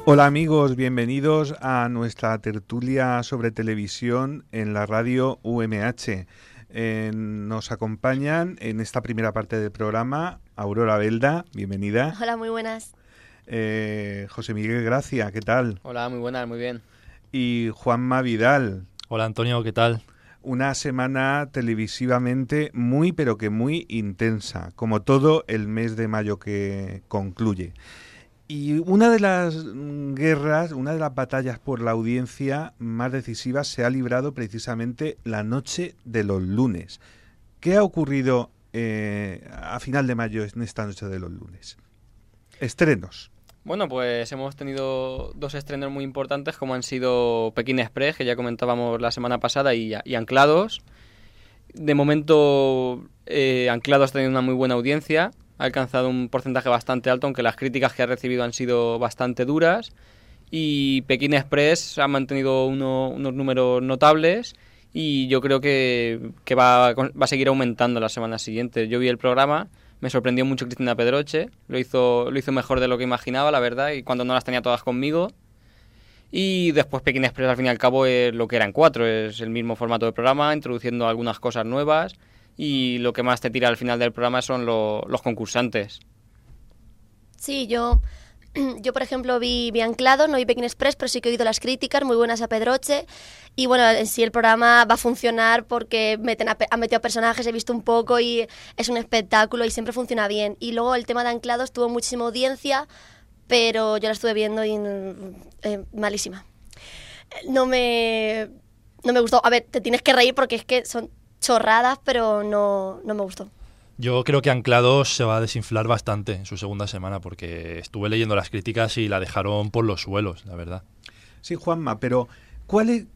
Hola amigos, bienvenidos a nuestra tertulia sobre televisión en la radio UMH. Nos acompañan en esta primera parte del programa Aurora Belda, bienvenida. Hola, muy buenas. José Miguel Gracia, ¿qué tal? Hola, muy buenas, muy bien. Y Juanma Vidal. Hola Antonio, ¿qué tal? Una semana televisivamente muy pero que muy intensa, como todo el mes de mayo que concluye. Y una de las guerras, una de las batallas por la audiencia más decisivas se ha librado precisamente la noche de los lunes. ¿Qué ha ocurrido a final de mayo en esta noche de los lunes? Estrenos. Bueno, pues hemos tenido dos estrenos muy importantes como han sido Pekín Express, que ya comentábamos la semana pasada, y Anclados. De momento, Anclados ha tenido una muy buena audiencia. Ha alcanzado un porcentaje bastante alto, aunque las críticas que ha recibido han sido bastante duras. Y Pekín Express ha mantenido unos números notables y yo creo que va a seguir aumentando las semanas siguientes. Yo vi el programa, me sorprendió mucho Cristina Pedroche, lo hizo mejor de lo que imaginaba, la verdad, y cuando no las tenía todas conmigo. Y después Pekín Express, al fin y al cabo, es lo que eran 4, es el mismo formato de programa, introduciendo algunas cosas nuevas. Y lo que más te tira al final del programa son los concursantes. Sí, yo por ejemplo vi Anclados, no vi Pekín Express, pero sí que he oído las críticas, muy buenas a Pedroche. Y bueno, en sí el programa va a funcionar porque han metido personajes, he visto un poco y es un espectáculo y siempre funciona bien. Y luego el tema de Anclados tuvo muchísima audiencia, pero yo la estuve viendo y malísima. No me gustó. A ver, te tienes que reír porque es que son chorradas, pero no me gustó. Yo creo que Anclados se va a desinflar bastante en su segunda semana porque estuve leyendo las críticas y la dejaron por los suelos, la verdad. Sí, Juanma, pero ¿cuáles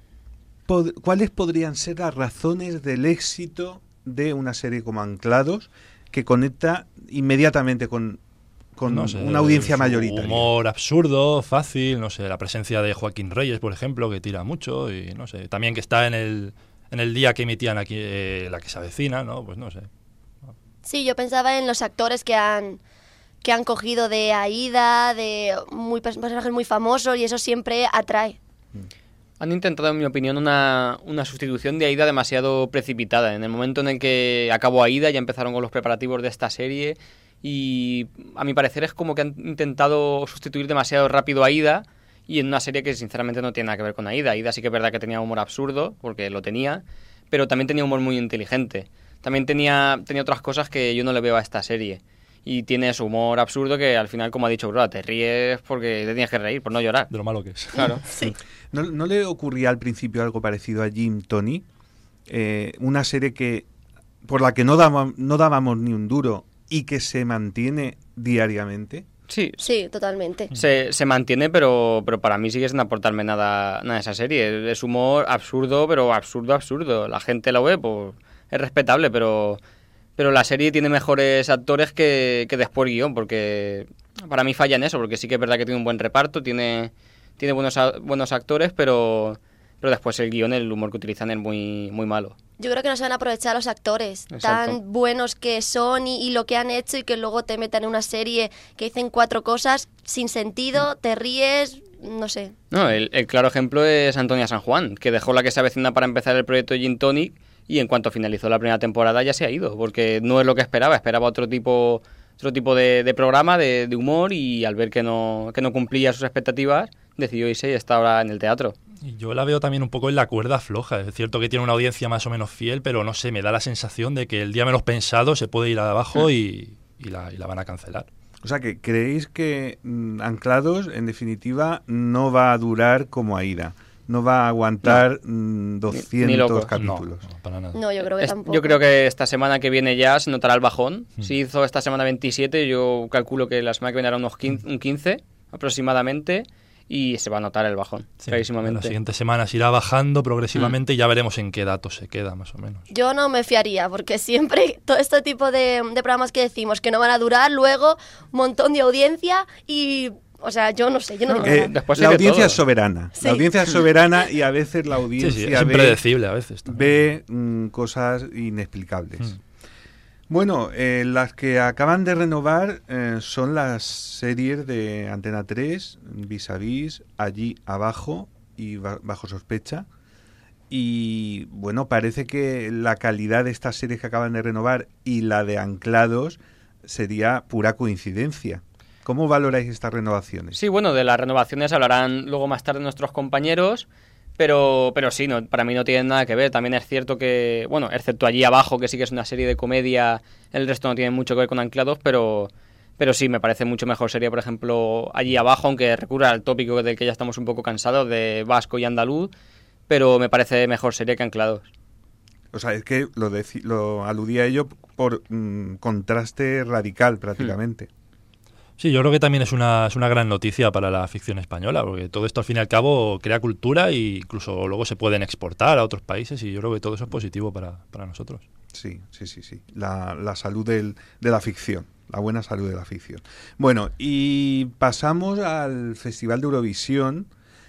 podrían ser las razones del éxito de una serie como Anclados que conecta inmediatamente con no sé, una audiencia mayoritaria? Humor absurdo, fácil, no sé, la presencia de Joaquín Reyes, por ejemplo, que tira mucho y no sé, también que está en el día que emitían aquí La que se avecina, ¿no? Pues no sé. Sí, yo pensaba en los actores que han cogido de Aída, de personajes muy famosos, y eso siempre atrae. Han intentado, en mi opinión, una sustitución de Aída demasiado precipitada. En el momento en el que acabó Aída ya empezaron con los preparativos de esta serie y a mi parecer es como que han intentado sustituir demasiado rápido a Aída y en una serie que sinceramente no tiene nada que ver con Aída. Aída sí que es verdad que tenía humor absurdo, porque lo tenía, pero también tenía humor muy inteligente. También tenía otras cosas que yo no le veo a esta serie. Y tiene su humor absurdo que al final, como ha dicho Aurora, te ríes porque te tienes que reír, por no llorar. De lo malo que es. Claro. Sí. ¿No le ocurría al principio algo parecido a Jim Tony? Una serie por la que no dábamos ni un duro y que se mantiene diariamente. Sí, Totalmente. se mantiene, pero para mí sigue sin aportarme nada a esa serie. Es humor absurdo, pero absurdo. La gente lo ve, pues es respetable, pero la serie tiene mejores actores que después guión, porque para mí falla en eso, porque sí que es verdad que tiene un buen reparto, tiene buenos actores, pero después el guión, el humor que utilizan es muy, muy malo. Yo creo que no se van a aprovechar los actores. Exacto. Tan buenos que son y lo que han hecho, y que luego te metan en una serie que dicen 4 cosas sin sentido, te ríes, no sé. No, el claro ejemplo es Antonia San Juan, que dejó La que se avecina para empezar el proyecto Gin Tonic y en cuanto finalizó la primera temporada ya se ha ido, porque no es lo que esperaba otro tipo de programa, de humor, y al ver que no cumplía sus expectativas, decidió irse y está ahora en el teatro. Y yo la veo también un poco en la cuerda floja. Es cierto que tiene una audiencia más o menos fiel, pero no sé, me da la sensación de que el día menos pensado se puede ir abajo y la van a cancelar. O sea, que ¿creéis que Anclados, en definitiva, no va a durar como Aída? No va a aguantar 200 capítulos. No, para nada. No, yo creo que tampoco. Yo creo que esta semana que viene ya se notará el bajón. Si hizo esta semana 27, yo calculo que la semana que viene hará un 15 aproximadamente, y se va a notar el bajón, clarísimamente. En las siguientes semanas irá bajando progresivamente y ya veremos en qué datos se queda, más o menos. Yo no me fiaría, porque siempre todo este tipo de programas que decimos que no van a durar, luego un montón de audiencia y... O sea, yo no sé, yo no digo nada. La audiencia es soberana. Sí. La audiencia es soberana y a veces la audiencia es impredecible a veces. Ve cosas inexplicables. Bueno, las que acaban de renovar son las series de Antena 3, Vis a Vis, Allí Abajo y Bajo Sospecha. Y bueno, parece que la calidad de estas series que acaban de renovar y la de Anclados sería pura coincidencia. ¿Cómo valoráis estas renovaciones? Sí, bueno, de las renovaciones hablarán luego más tarde nuestros compañeros, pero sí, no, para mí no tienen nada que ver. También es cierto que, bueno, excepto Allí Abajo, que sí que es una serie de comedia, el resto no tiene mucho que ver con Anclados, pero sí, me parece mucho mejor serie, por ejemplo, Allí Abajo, aunque recurra al tópico del que ya estamos un poco cansados, de vasco y andaluz, pero me parece mejor serie que Anclados. O sea, es que lo aludía a ello por contraste radical prácticamente. Sí, yo creo que también es una gran noticia para la ficción española, porque todo esto al fin y al cabo crea cultura e incluso luego se pueden exportar a otros países y yo creo que todo eso es positivo para nosotros. Sí. La salud de la ficción, la buena salud de la ficción. Bueno, y pasamos al Festival de Eurovisión,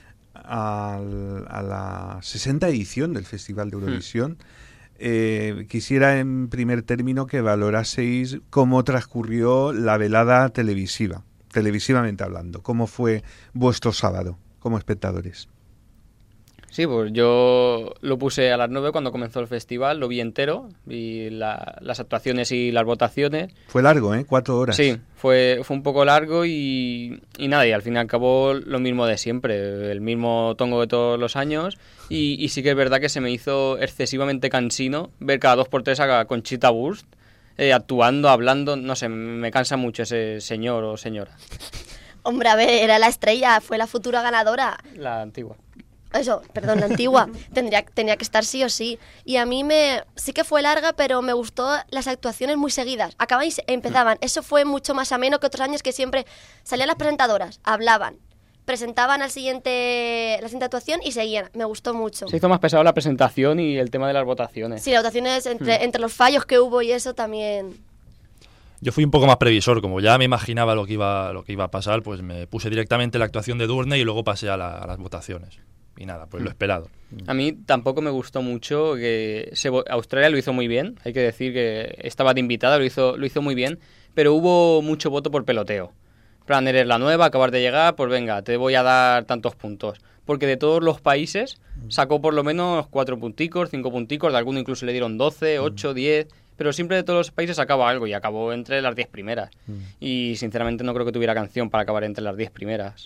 a la 60ª edición del Festival de Eurovisión. Quisiera en primer término que valoraseis cómo transcurrió la velada televisivamente hablando. ¿Cómo fue vuestro sábado como espectadores? Sí, pues yo lo puse a las 9 cuando comenzó el festival, lo vi entero, vi las actuaciones y las votaciones. Fue largo, 4 horas. Sí, fue un poco largo y nada, y al fin y al cabo lo mismo de siempre, el mismo tongo de todos los años y sí que es verdad que se me hizo excesivamente cansino ver cada 2x3 a Conchita Wurst actuando, hablando, no sé, me cansa mucho ese señor o señora. Hombre, a ver, era la estrella, fue la futura ganadora. La antigua. Eso, perdón, la antigua. Tenía que estar sí o sí. Y a mí sí que fue larga, pero me gustó las actuaciones muy seguidas. Acababan y empezaban. Eso fue mucho más ameno que otros años que siempre salían las presentadoras, hablaban, presentaban la siguiente actuación y seguían. Me gustó mucho. Se hizo más pesado la presentación y el tema de las votaciones. Sí, las votaciones entre los fallos que hubo y eso también. Yo fui un poco más previsor, como ya me imaginaba lo que iba a pasar, pues me puse directamente la actuación de Durney y luego pasé a las votaciones. Y nada, pues lo esperado. A mí tampoco me gustó mucho que Australia lo hizo muy bien, hay que decir que estaba de invitada, lo hizo muy bien, pero hubo mucho voto por peloteo. En plan, eres la nueva, acabas de llegar, pues venga, te voy a dar tantos puntos. Porque de todos los países sacó por lo menos 4 punticos, 5 punticos, de alguno incluso le dieron 12, 8, 10... pero siempre de todos los países sacaba algo y acabó entre las 10 primeras. Y sinceramente no creo que tuviera canción para acabar entre las 10 primeras.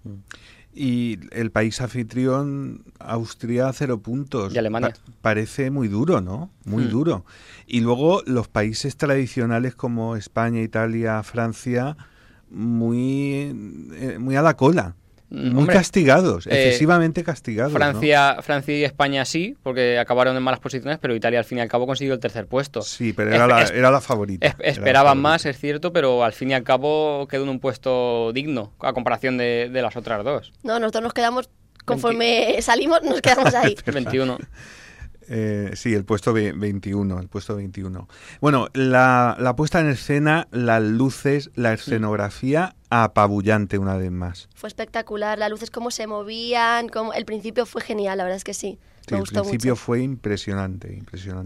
Y el país anfitrión, Austria, 0 puntos. Y Alemania. Parece muy duro, ¿no? Muy duro. Y luego los países tradicionales como España, Italia, Francia, muy a la cola. Muy Hombre, castigados, excesivamente castigados. Francia y España sí, porque acabaron en malas posiciones, pero Italia al fin y al cabo consiguió el tercer puesto. Sí, pero era la favorita. Esperaban más, es cierto, pero al fin y al cabo quedó en un puesto digno a comparación de las otras dos. No, nosotros nos quedamos, conforme salimos, nos quedamos ahí. 21. Sí, el puesto 21. Bueno, la puesta en escena, las luces, la escenografía, apabullante una vez más. Fue espectacular, las luces cómo se movían, el principio fue genial, la verdad es que sí. Me gustó el principio mucho. Fue impresionante.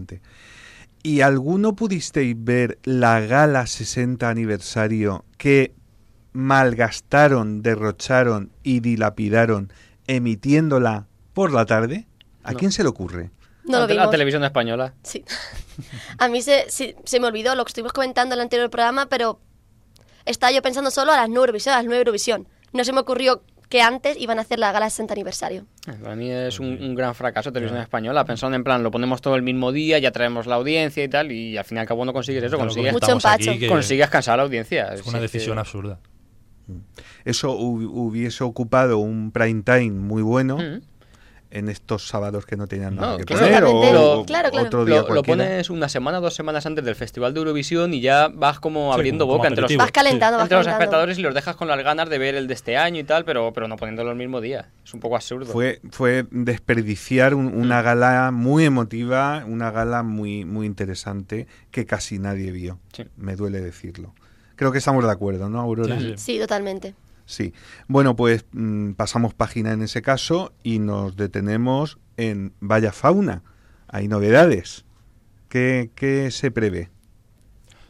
¿Y alguno pudisteis ver la gala 60 aniversario que malgastaron, derrocharon y dilapidaron emitiéndola por la tarde? ¿A quién se le ocurre? No lo vimos. La televisión española. Sí. A mí se me olvidó lo que estuvimos comentando en el anterior programa, pero estaba yo pensando solo a las 9 Eurovisión. No se me ocurrió que antes iban a hacer la gala 60 aniversario. Para mí es un gran fracaso televisión española, pensando en plan, lo ponemos todo el mismo día, ya traemos la audiencia y tal, y al fin y al cabo no consigues eso, consigues mucho empacho. consigues cansar a la audiencia. Es una decisión absurda. Eso hubiese ocupado un prime time muy bueno en estos sábados que no tenían nada que poner, o claro. otro día lo pones una semana, 2 semanas antes del Festival de Eurovisión y ya vas como abriendo boca entre los, vas calentando, entre los espectadores y los dejas con las ganas de ver el de este año y tal, pero no poniéndolo el mismo día. Es un poco absurdo. Fue desperdiciar una gala muy emotiva, una gala muy, muy interesante que casi nadie vio. Sí. Me duele decirlo. Creo que estamos de acuerdo, ¿no, Aurora? Sí, totalmente. Sí. Bueno, pues pasamos página en ese caso y nos detenemos en Vaya Fauna. Hay novedades. ¿Qué se prevé?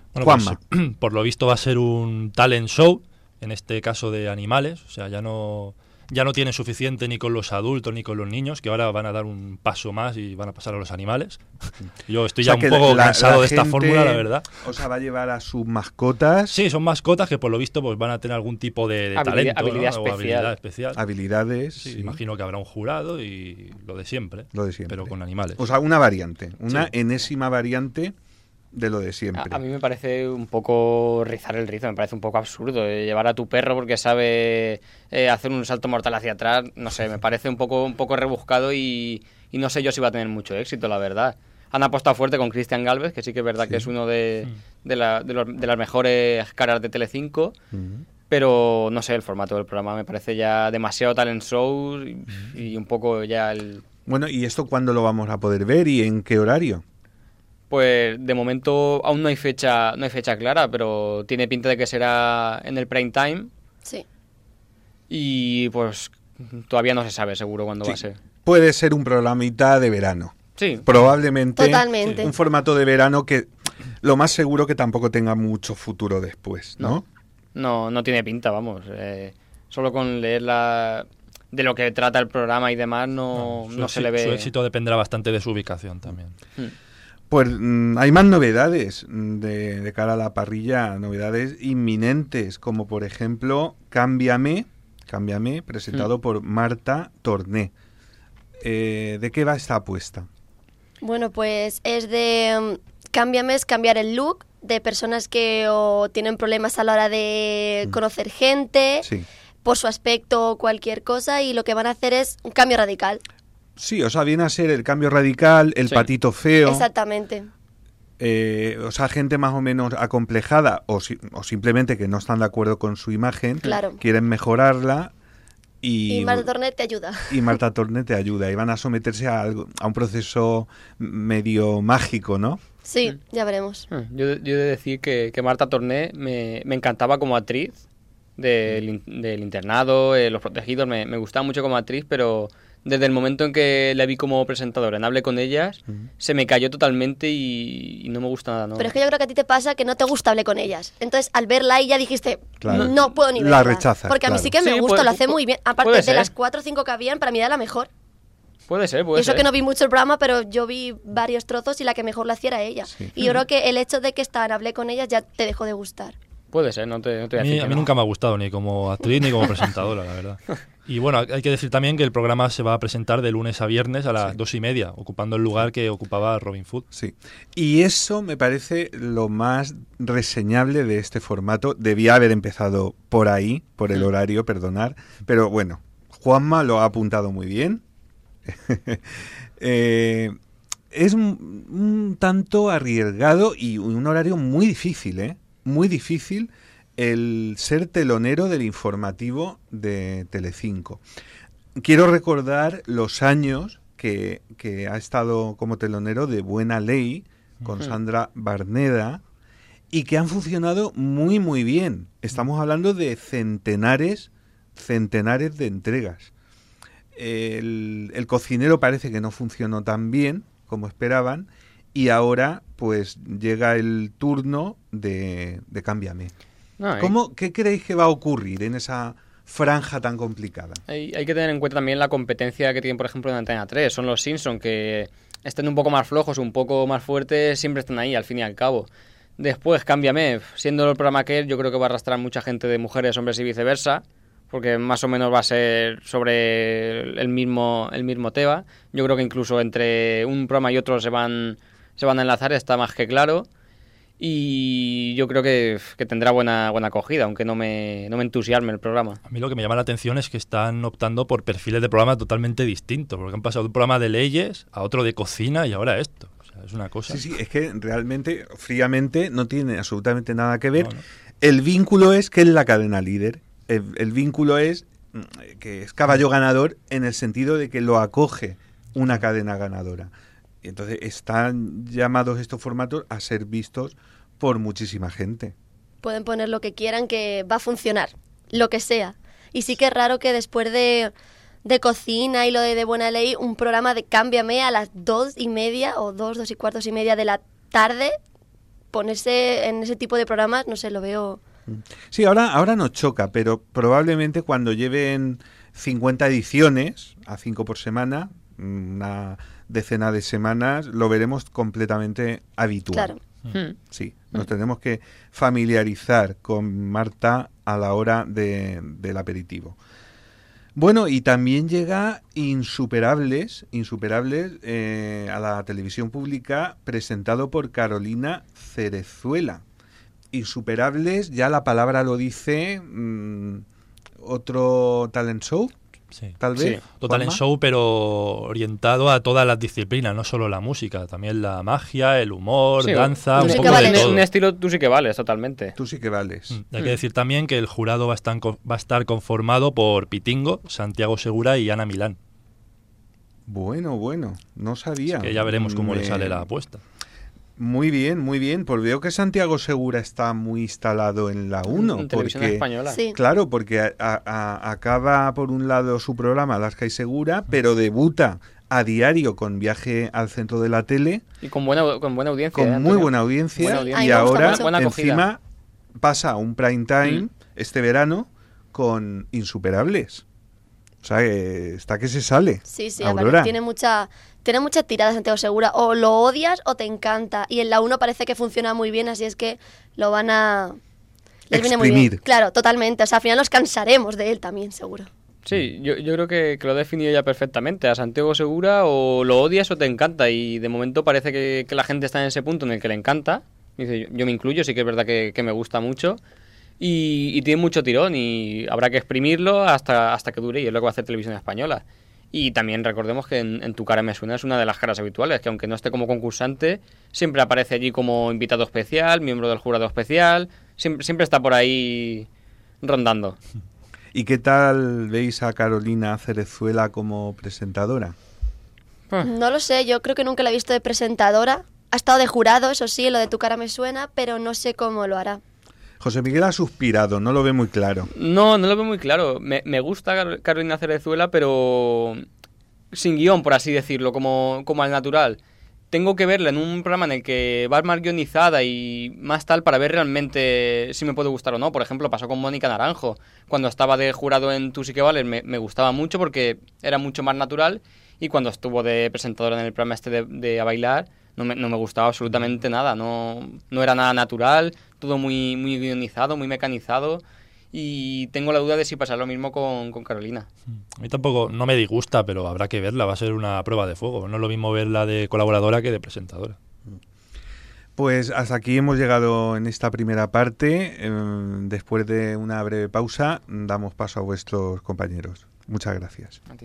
Bueno, Juanma. pues, por lo visto va a ser un talent show, en este caso de animales, o sea, ya no tienen suficiente ni con los adultos ni con los niños, que ahora van a dar un paso más y van a pasar a los animales. Yo estoy ya un poco cansado de esta fórmula, la verdad. O sea, va a llevar a sus mascotas. Sí, son mascotas que por lo visto pues van a tener algún tipo de talento, habilidad ¿no? especial. O habilidad especial. Habilidades. Sí, Sí, imagino que habrá un jurado y lo de siempre, lo de siempre. pero con animales. O sea, una variante, una Sí. enésima variante de lo de siempre. A mí me parece un poco rizar el rizo, me parece un poco absurdo llevar a tu perro porque sabe hacer un salto mortal hacia atrás, no sé, me parece un poco rebuscado y no sé yo si va a tener mucho éxito, la verdad. Han apostado fuerte con Cristian Galvez, que sí que es verdad que es uno de las mejores caras de Telecinco, pero no sé, el formato del programa me parece ya demasiado talent show y un poco ya el... Bueno, ¿y esto cuándo lo vamos a poder ver y en qué horario? Pues de momento aún no hay fecha clara, pero tiene pinta de que será en el prime time Sí. y pues todavía no se sabe seguro cuándo va a ser. Puede ser un programita de verano. Sí, Probablemente Totalmente. un formato de verano que lo más seguro que tampoco tenga mucho futuro después, ¿no? no tiene pinta, vamos. Solo con leer de lo que trata el programa y demás no se le ve... Su éxito dependerá bastante de su ubicación también. Pues hay más novedades de cara a la parrilla, novedades inminentes, como por ejemplo Cámbiame, presentado por Marta Torné. ¿De qué va esta apuesta? Bueno, pues es de Cámbiame, es cambiar el look de personas que o tienen problemas a la hora de conocer gente, Sí. por su aspecto o cualquier cosa, y lo que van a hacer es un cambio radical. Sí, o sea, viene a ser el cambio radical, el Sí. patito feo. Exactamente. O sea, gente más o menos acomplejada o simplemente que no están de acuerdo con su imagen, Claro. quieren mejorarla Y Marta Torné te ayuda. y Marta Torné te ayuda y van a someterse a un proceso medio mágico, ¿no? Sí, ya veremos. Yo he de decir que Marta Torné me encantaba como actriz del internado, Los Protegidos, me gustaba mucho como actriz, pero desde el momento en que la vi como presentadora, en Hable con ellas, se me cayó totalmente y no me gusta nada, ¿no? Pero es que yo creo que a ti te pasa que no te gusta Hable con ellas. Entonces, al verla ahí ya dijiste, Claro. no puedo ni La verla. rechazas, Porque a mí claro. sí que me Sí, gusta, puede- lo hace muy bien. Aparte puede de ser. las 4 o 5 que habían, para mí era la mejor. Puede ser, Y puede eso ser. que no vi mucho el programa, pero yo vi varios trozos y la que mejor lo hacía era ella. Sí. Y yo creo que el hecho de que Hable con ellas ya te dejó de gustar. Puede ser, no te voy a A decir mí, que a mí no. nunca me ha gustado ni como actriz ni como presentadora, la verdad. Y bueno, hay que decir también que el programa se va a presentar de lunes a viernes a las 2:30, ocupando el lugar que ocupaba Robin Hood. Sí. Y eso me parece lo más reseñable de este formato. Debía haber empezado por ahí, por el horario, perdonar. Pero bueno, Juanma lo ha apuntado muy bien. Es un tanto arriesgado y un horario muy difícil, ¿eh? Muy difícil el ser telonero del informativo de Telecinco. Quiero recordar los años que ha estado como telonero de Buena Ley con Sandra Barneda y que han funcionado muy muy bien. Estamos hablando de centenares de entregas. El cocinero parece que no funcionó tan bien como esperaban y ahora pues llega el turno de Cámbiame. No, ¿Qué creéis que va a ocurrir en esa franja tan complicada? hay que tener en cuenta también la competencia que tienen, por ejemplo, en Antena 3. Son los Simpsons, que estén un poco más flojos, un poco más fuertes, siempre están ahí, al fin y al cabo. Después, Cámbiame, siendo el programa que es, yo creo que va a arrastrar mucha gente de mujeres, hombres y viceversa, porque más o menos va a ser sobre el mismo tema. Yo creo que incluso entre un programa y otro se van a enlazar, está más que claro. Y yo creo que tendrá buena acogida, aunque no me entusiasme el programa. A mí lo que me llama la atención es que están optando por perfiles de programa totalmente distintos, porque han pasado de un programa de leyes a otro de cocina y ahora esto. O sea, es una cosa... Sí, es que realmente, fríamente, no tiene absolutamente nada que ver. No, no. El vínculo es que es la cadena líder. El vínculo es que es caballo ganador en el sentido de que lo acoge una cadena ganadora. Y entonces están llamados estos formatos a ser vistos por muchísima gente. Pueden poner lo que quieran, que va a funcionar, lo que sea. Y sí que es raro que después de cocina y lo de Buena Ley, un programa de Cámbiame a las 2:30 o 2:15 de la tarde, ponerse en ese tipo de programas, no sé, lo veo... Sí, ahora nos choca, pero probablemente cuando lleven 50 ediciones, a 5 por semana, una decena de semanas, lo veremos completamente habitual. Claro. Sí, nos tenemos que familiarizar con Marta a la hora del aperitivo. Bueno, y también llega Insuperables a la televisión pública, presentado por Carolina Cerezuela. Insuperables, ya la palabra lo dice, otro talent show, Sí. tal vez. Sí, total en show, pero orientado a todas las disciplinas, no solo la música, también la magia, el humor, Sí, danza, tú un sí poco que de vales. todo. Un estilo tú sí que vales, totalmente. Tú sí que vales. Hay que decir también que el jurado va a estar conformado por Pitingo, Santiago Segura y Ana Milán. Bueno, no sabía. Que ya veremos cómo le sale la apuesta. Muy bien. Pues veo que Santiago Segura está muy instalado en la 1. En televisión española. Sí. Claro, porque acaba por un lado su programa Alaska y Segura, pero debuta a diario con Viaje al Centro de la Tele, Y con buena audiencia. con muy Antonio. buena audiencia, Buena audiencia. y A mí me gusta ahora mucho. Buena acogida. encima pasa a un prime time este verano con Insuperables. O sea, está que se sale. Sí, Aurora. aparte tiene mucha tirada Santiago Segura. O lo odias o te encanta. Y en la 1 parece que funciona muy bien, así es que lo van a... Les viene muy bien. Exprimir. Claro, totalmente. O sea, al final nos cansaremos de él también, seguro. Sí, yo creo que lo he definido ya perfectamente. A Santiago Segura o lo odias o te encanta. Y de momento parece que la gente está en ese punto en el que le encanta. Dice, yo me incluyo, sí que es verdad que me gusta mucho. Y tiene mucho tirón y habrá que exprimirlo hasta que dure, y es lo que va a hacer Televisión Española. Y también recordemos que en Tu cara me suena es una de las caras habituales, que aunque no esté como concursante, siempre aparece allí como invitado especial, miembro del jurado especial, siempre está por ahí rondando. ¿Y qué tal veis a Carolina Cerezuela como presentadora? No lo sé, yo creo que nunca la he visto de presentadora. Ha estado de jurado, eso sí, lo de Tu cara me suena, pero no sé cómo lo hará. José Miguel ha suspirado, no lo ve muy claro. No lo veo muy claro. Me gusta Carolina Cerezuela, pero sin guión, por así decirlo, como al natural. Tengo que verla en un programa en el que va más guionizada y más tal para ver realmente si me puede gustar o no. Por ejemplo, pasó con Mónica Naranjo. Cuando estaba de jurado en Tú sí que vales me gustaba mucho porque era mucho más natural, y cuando estuvo de presentadora en el programa este de A Bailar no me gustaba absolutamente nada. No era nada natural, todo muy guionizado, muy mecanizado, y tengo la duda de si pasa lo mismo con Carolina. A mí tampoco, no me disgusta, pero habrá que verla, va a ser una prueba de fuego. No es lo mismo verla de colaboradora que de presentadora. Pues hasta aquí hemos llegado en esta primera parte. Después de una breve pausa, damos paso a vuestros compañeros. Muchas gracias. A ti.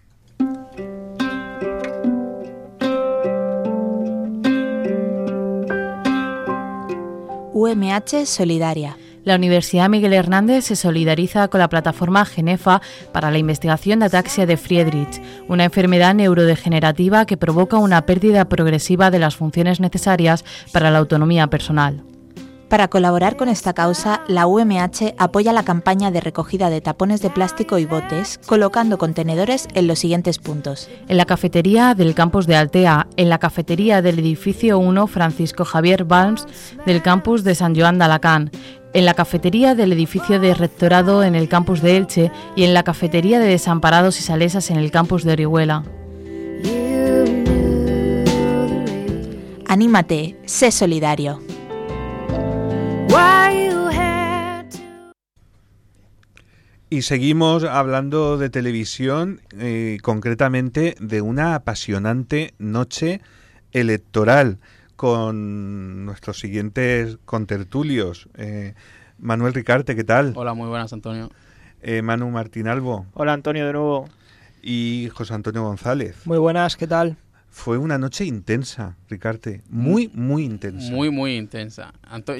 UMH Solidaria. La Universidad Miguel Hernández se solidariza con la plataforma Genefa para la investigación de ataxia de Friedreich, una enfermedad neurodegenerativa que provoca una pérdida progresiva de las funciones necesarias para la autonomía personal. Para colaborar con esta causa, la UMH apoya la campaña de recogida de tapones de plástico y botes, colocando contenedores en los siguientes puntos: en la cafetería del campus de Altea, en la cafetería del edificio 1 Francisco Javier Balms del campus de San Joan de Alacant, en la cafetería del edificio de Rectorado en el campus de Elche y en la cafetería de Desamparados y Salesas en el campus de Orihuela. Anímate, sé solidario. Y seguimos hablando de televisión, concretamente de una apasionante noche electoral con nuestros siguientes contertulios. Manuel Ricarte, ¿qué tal? Hola, muy buenas, Antonio. Manu Martín Albo. Hola, Antonio, de nuevo. Y José Antonio González. Muy buenas, ¿qué tal? Fue una noche intensa, Ricarte. Muy intensa. Muy intensa.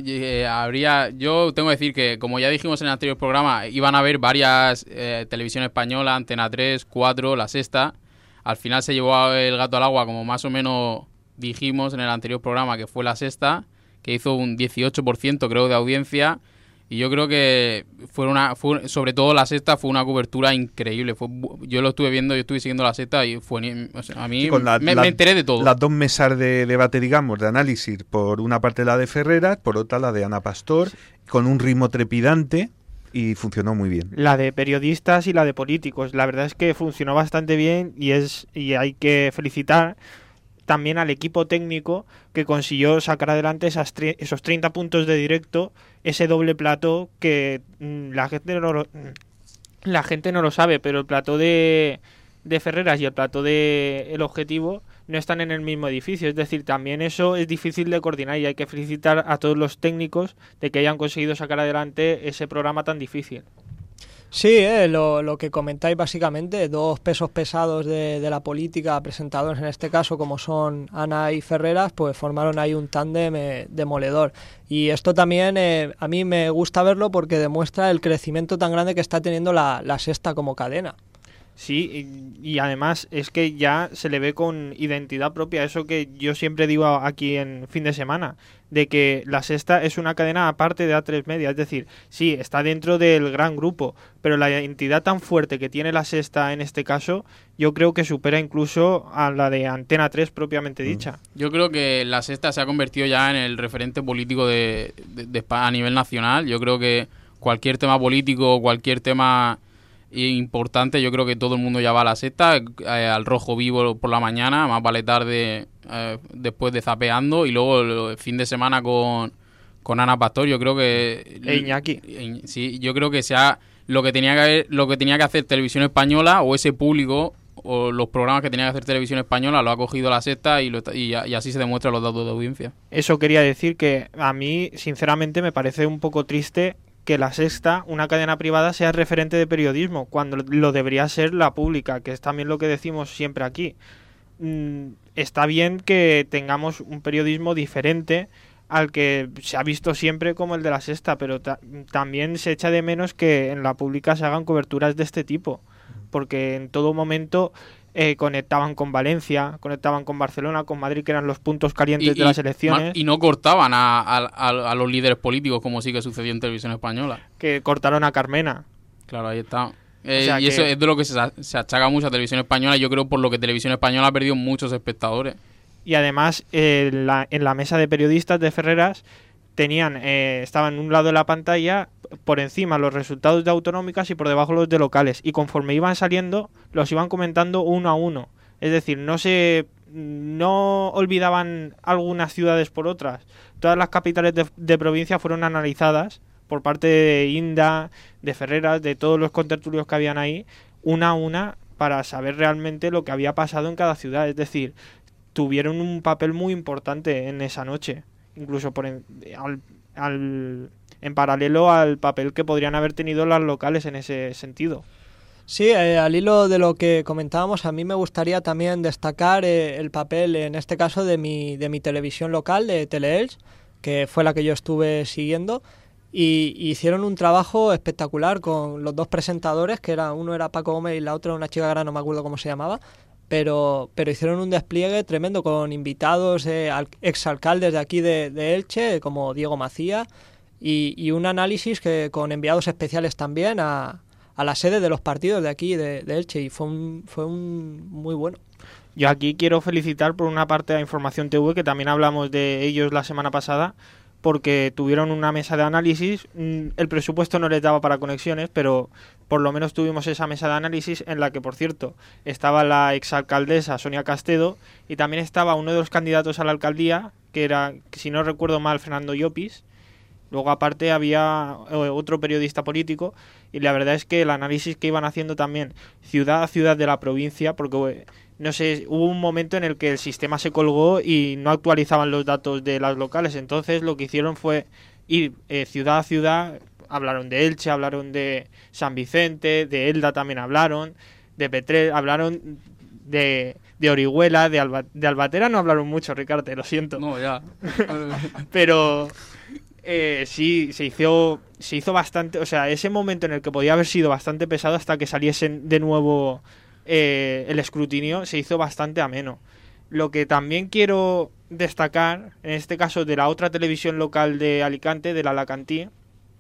Yo tengo que decir que, como ya dijimos en el anterior programa, iban a haber varias televisión española, Antena 3, 4, La Sexta. Al final se llevó el gato al agua, como más o menos dijimos en el anterior programa, que fue La Sexta, que hizo un 18% creo de audiencia. Y yo creo que sobre todo la sexta fue una cobertura increíble. Yo lo estuve viendo, yo estuve siguiendo la sexta y a mí me enteré de todo. Las dos mesas de debate, digamos, de análisis, por una parte la de Ferreras, por otra la de Ana Pastor, con un ritmo trepidante y funcionó muy bien. La de periodistas y la de políticos. La verdad es que funcionó bastante bien y hay que felicitar también al equipo técnico que consiguió sacar adelante esos 30 puntos de directo, ese doble plató que la gente no lo sabe, pero el plató de Ferreras y el plató de El Objetivo no están en el mismo edificio, es decir, también eso es difícil de coordinar y hay que felicitar a todos los técnicos de que hayan conseguido sacar adelante ese programa tan difícil. Sí, lo que comentáis básicamente, dos pesos pesados de la política, presentadores en este caso como son Ana y Ferreras, pues formaron ahí un tándem demoledor. Y esto también a mí me gusta verlo porque demuestra el crecimiento tan grande que está teniendo la sexta como cadena. Sí, y además es que ya se le ve con identidad propia, eso que yo siempre digo aquí en Fin de Semana, de que la sexta es una cadena aparte de A3 Media, es decir, sí, está dentro del gran grupo, pero la identidad tan fuerte que tiene la sexta en este caso, yo creo que supera incluso a la de Antena 3 propiamente dicha. Yo creo que la sexta se ha convertido ya en el referente político de España a nivel nacional. Yo creo que cualquier tema político, cualquier tema importante, yo creo que todo el mundo ya va a la sexta, al rojo vivo por la mañana, más vale tarde después de zapeando, y luego el fin de semana con Ana Pastor. Yo creo que Iñaki. Sí, yo creo que lo que tenía que hacer Televisión Española, o ese público o los programas que tenía que hacer Televisión Española, lo ha cogido la sexta y así se demuestran los datos de audiencia. Eso quería decir que a mí sinceramente me parece un poco triste que la sexta, una cadena privada, sea referente de periodismo, cuando lo debería ser la pública, que es también lo que decimos siempre aquí. Está bien que tengamos un periodismo diferente al que se ha visto siempre como el de la sexta, pero también se echa de menos que en la pública se hagan coberturas de este tipo, porque en todo momento conectaban con Valencia, conectaban con Barcelona, con Madrid, que eran los puntos calientes de las elecciones. Y no cortaban a los líderes políticos, como sí que sucedió en Televisión Española. Que cortaron a Carmena. Claro, ahí está. Y eso es de lo que se achaca mucho a Televisión Española, yo creo, por lo que Televisión Española ha perdido muchos espectadores. Y además, en la mesa de periodistas de Ferreras estaban en un lado de la pantalla, por encima los resultados de autonómicas y por debajo los de locales, y conforme iban saliendo los iban comentando uno a uno, es decir, no olvidaban algunas ciudades por otras. Todas las capitales de provincia fueron analizadas por parte de Inda, de Ferreras, de todos los contertulios que habían ahí, una a una, para saber realmente lo que había pasado en cada ciudad. Es decir, tuvieron un papel muy importante en esa noche, incluso en paralelo al papel que podrían haber tenido las locales en ese sentido. Sí, al hilo de lo que comentábamos, a mí me gustaría también destacar el papel, en este caso, de mi televisión local, de Teleelch, que fue la que yo estuve siguiendo, y hicieron un trabajo espectacular con los dos presentadores, que uno era Paco Gómez y la otra una chica grande, no me acuerdo cómo se llamaba, pero hicieron un despliegue tremendo con invitados, exalcaldes de aquí de Elche, como Diego Macía, y un análisis con enviados especiales también a la sede de los partidos de aquí de Elche, y fue muy bueno. Yo aquí quiero felicitar por una parte a Información TV, que también hablamos de ellos la semana pasada, porque tuvieron una mesa de análisis. El presupuesto no les daba para conexiones, pero por lo menos tuvimos esa mesa de análisis en la que, por cierto, estaba la exalcaldesa Sonia Castedo y también estaba uno de los candidatos a la alcaldía, que era, si no recuerdo mal, Fernando Llopis. Luego, aparte, había otro periodista político, y la verdad es que el análisis que iban haciendo también ciudad a ciudad de la provincia, porque no sé, hubo un momento en el que el sistema se colgó y no actualizaban los datos de las locales. Entonces lo que hicieron fue ir ciudad a ciudad. Hablaron de Elche, hablaron de San Vicente, de Elda también hablaron, de Petrer, hablaron de Orihuela, de Albatera no hablaron mucho, Ricardo, lo siento. No, ya. Pero sí, se hizo bastante, o sea, ese momento en el que podía haber sido bastante pesado hasta que saliesen de nuevo el escrutinio, se hizo bastante ameno. Lo que también quiero destacar, en este caso de la otra televisión local de Alicante, de la Alacantí,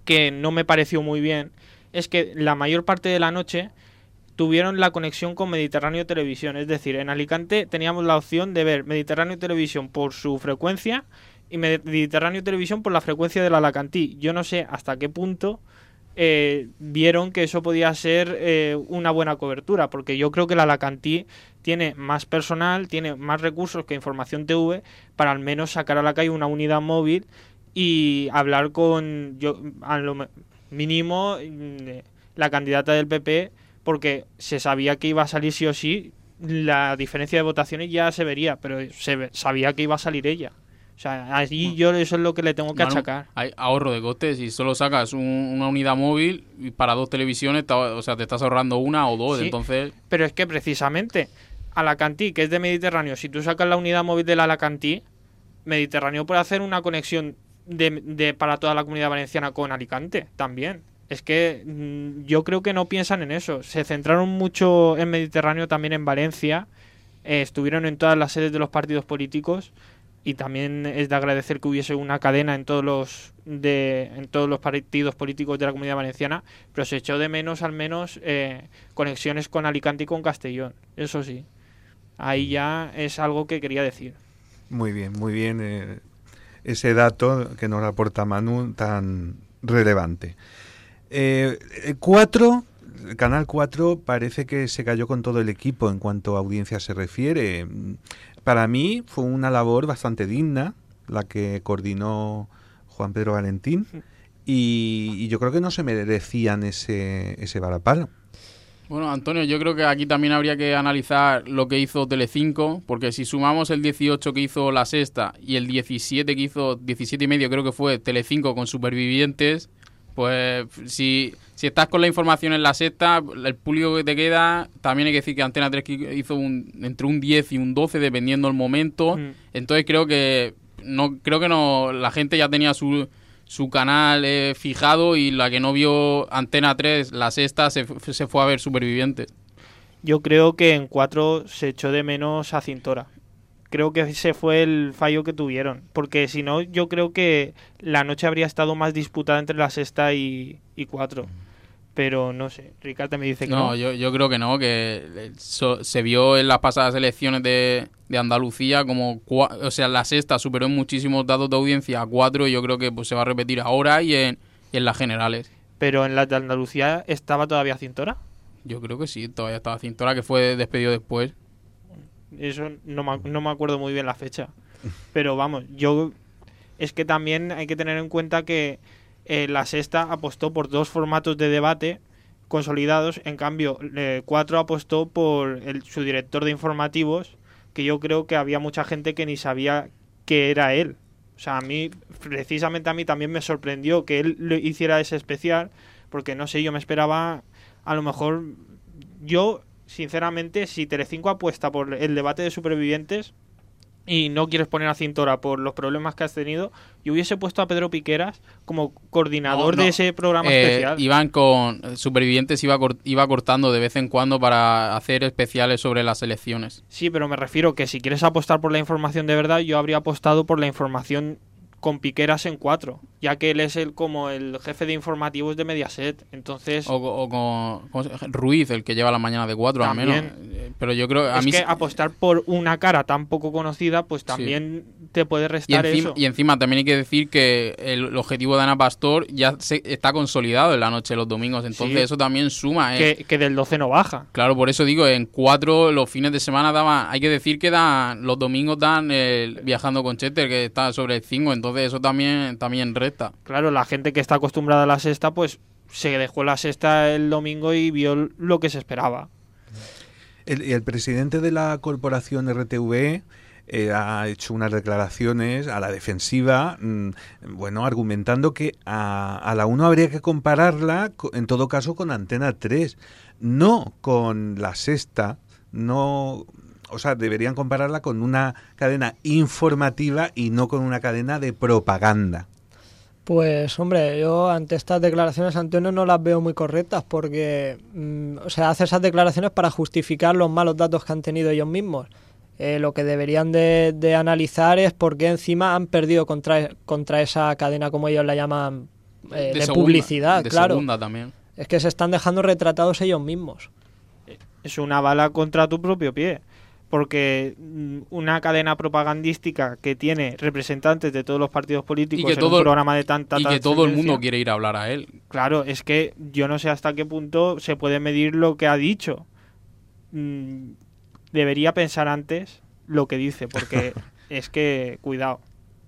que no me pareció muy bien, es que la mayor parte de la noche tuvieron la conexión con Mediterráneo Televisión. Es decir, en Alicante teníamos la opción de ver Mediterráneo Televisión por su frecuencia y Mediterráneo Televisión por la frecuencia del Alacantí. Yo no sé hasta qué punto vieron que eso podía ser una buena cobertura, porque yo creo que el Alacantí tiene más personal, tiene más recursos que Información TV para al menos sacar a la calle una unidad móvil y hablar con, a lo mínimo, la candidata del PP, porque se sabía que iba a salir sí o sí, la diferencia de votaciones ya se vería, pero se sabía que iba a salir ella. O sea, allí yo eso es lo que le tengo que achacar. Hay ahorro de costes. Si solo sacas una unidad móvil y para 2 televisiones, o sea, te estás ahorrando una o 2, sí, entonces... Pero es que precisamente Alacantí, que es de Mediterráneo, si tú sacas la unidad móvil del Alacantí, Mediterráneo puede hacer una conexión para toda la Comunidad Valenciana con Alicante también. Es que yo creo que no piensan en eso. Se centraron mucho en Mediterráneo, también en Valencia. Estuvieron en todas las sedes de los partidos políticos. Y también es de agradecer que hubiese una cadena en todos los partidos políticos de la Comunidad Valenciana. Pero se echó de menos, al menos, conexiones con Alicante y con Castellón. Eso sí. Ahí ya es algo que quería decir. Muy bien, muy bien. Ese dato que nos aporta Manu, tan relevante. El Canal 4 parece que se cayó con todo el equipo en cuanto a audiencia se refiere. Para mí fue una labor bastante digna la que coordinó Juan Pedro Valentín y yo creo que no se merecían ese varapalo. Bueno, Antonio, yo creo que aquí también habría que analizar lo que hizo Telecinco, porque si sumamos el 18 que hizo La Sexta y el 17 que hizo, 17 y medio creo que fue Telecinco con Supervivientes, pues si estás con la información en La Sexta, el público que te queda, también hay que decir que Antena 3 hizo entre un 10 y un 12 dependiendo del momento. Entonces creo que la gente ya tenía su canal fijado y la que no vio Antena 3, La Sexta, se fue a ver Supervivientes. Yo creo que en 4 se echó de menos a Cintora. Creo que ese fue el fallo que tuvieron. Porque si no, yo creo que la noche habría estado más disputada entre La Sexta y 4. Pero no sé, Ricardo me dice que no. No, yo creo que no, que se vio en las pasadas elecciones de Andalucía como, o sea, La Sexta superó en muchísimos datos de audiencia a 4 y yo creo que pues se va a repetir ahora y en las generales. ¿Pero en las de Andalucía estaba todavía Cintora? Yo creo que sí, todavía estaba Cintora, que fue despedido después. Eso no me acuerdo muy bien la fecha. Pero vamos, es que también hay que tener en cuenta que La Sexta apostó por 2 formatos de debate consolidados. En cambio, 4 apostó por su director de informativos, que yo creo que había mucha gente que ni sabía que era él. O sea, precisamente a mí también me sorprendió que él hiciera ese especial, porque no sé, yo me esperaba, a lo mejor, sinceramente, si Telecinco apuesta por el debate de Supervivientes y no quieres poner a Cintora por los problemas que has tenido, yo hubiese puesto a Pedro Piqueras como coordinador de ese programa especial. Iban con Supervivientes, iba cortando de vez en cuando para hacer especiales sobre las elecciones. Sí, pero me refiero que si quieres apostar por la información de verdad, yo habría apostado por la información con Piqueras en 4, ya que él es como el jefe de informativos de Mediaset. Entonces, o con Ruiz, el que lleva la mañana de 4 al menos. Pero yo creo que apostar por una cara tan poco conocida, pues también te puede restar eso. Y encima también hay que decir que el objetivo de Ana Pastor ya está consolidado en la noche de los domingos, entonces eso también suma. Que del 12 no baja. Claro, por eso digo, en 4 los fines de semana hay que decir que los domingos dan Viajando con Chester, que está sobre el 5, entonces eso también resta. Claro, la gente que está acostumbrada a La Sexta, pues se dejó La Sexta el domingo y vio lo que se esperaba. El presidente de la corporación RTV ha hecho unas declaraciones a la defensiva, argumentando que a la 1 habría que compararla, en todo caso, con Antena 3, no con La Sexta, no... O sea, deberían compararla con una cadena informativa y no con una cadena de propaganda. Pues, hombre, yo ante estas declaraciones, Antonio, no las veo muy correctas porque, hace esas declaraciones para justificar los malos datos que han tenido ellos mismos. Lo que deberían de analizar es por qué encima han perdido contra esa cadena, como ellos la llaman, de segunda, publicidad, de claro. segunda también. Es que se están dejando retratados ellos mismos. Es una bala contra tu propio pie. Porque una cadena propagandística que tiene representantes de todos los partidos políticos en un programa de tanta y que todo el mundo quiere ir a hablar a él. Claro, es que yo no sé hasta qué punto se puede medir lo que ha dicho. Debería pensar antes lo que dice, porque es que cuidado.